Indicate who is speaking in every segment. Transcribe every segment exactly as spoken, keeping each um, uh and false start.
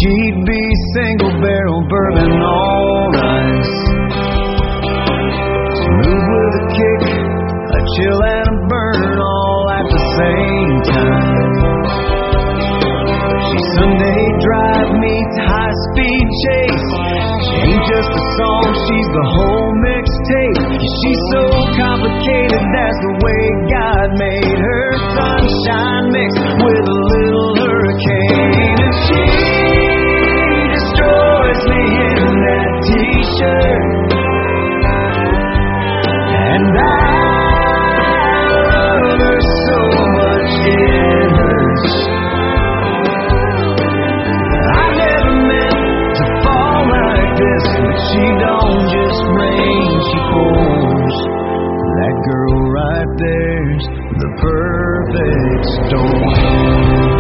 Speaker 1: she'd be single barrel bourbon all rice. Smooth with a kick, a chill and a burn all at the same time. She's Sunday drive meets high speed chase. She ain't just a song, she's the whole mixtape. She's so complicated, that's the way God made her. Sunshine mixed with a little hurricane. And she destroys me in that t-shirt. And I love her so much it hurts. I never meant to fall like this, but she don't just rain, she pours. That girl right there's the perfect storm.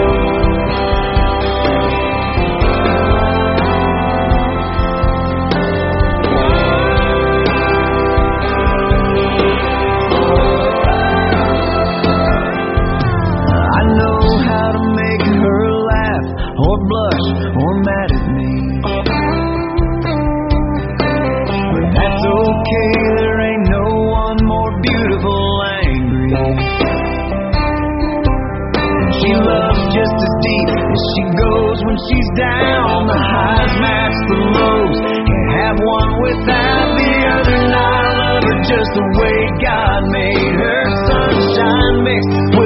Speaker 1: Or blush, or mad at me. But that's okay, there ain't no one more beautiful angry. And she loves just as deep as she goes when she's down. The highs match the lows, can't have one without the other. And I love her just the way God made her. Sunshine mixed